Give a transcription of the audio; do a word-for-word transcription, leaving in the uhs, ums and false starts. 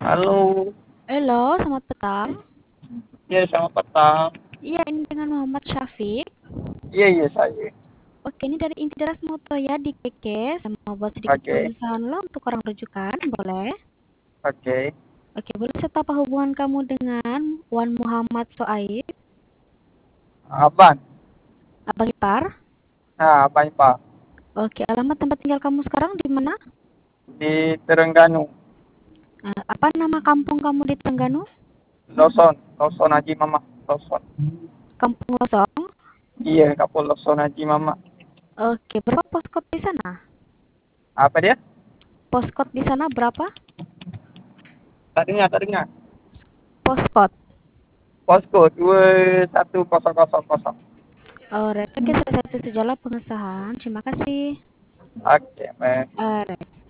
Halo, Halo, selamat petang. ya selamat petang. Iya, ini dengan Muhammad Syafiq. Iya, iya saya. Oke, ini dari Intidas Motoya di K K. Saya mau buat sedikit Oke, pemeriksaan lo untuk orang rujukan, boleh? oke. Oke, boleh saya tahu apa hubungan kamu dengan Wan Muhammad Soaib, Aban. Abang Ipar? Nah, apa ini Pak? Oke, alamat tempat tinggal kamu sekarang di mana? Di Terengganu, Eh, apa nama kampung kamu di Terengganu? Loson, Loson Haji Mama, Loson. Kampung Losong. Iya, Kapol Loson Haji Mama. Oke, berapa poskot di sana? Apa dia? Poskot di sana berapa? Tak dengar, tak dengar. Poskot. Posko dua satu kosong kosong kosong. Alright, oke, saya satu sejalan pengesahan. Terima kasih. Oke, baik. Alright.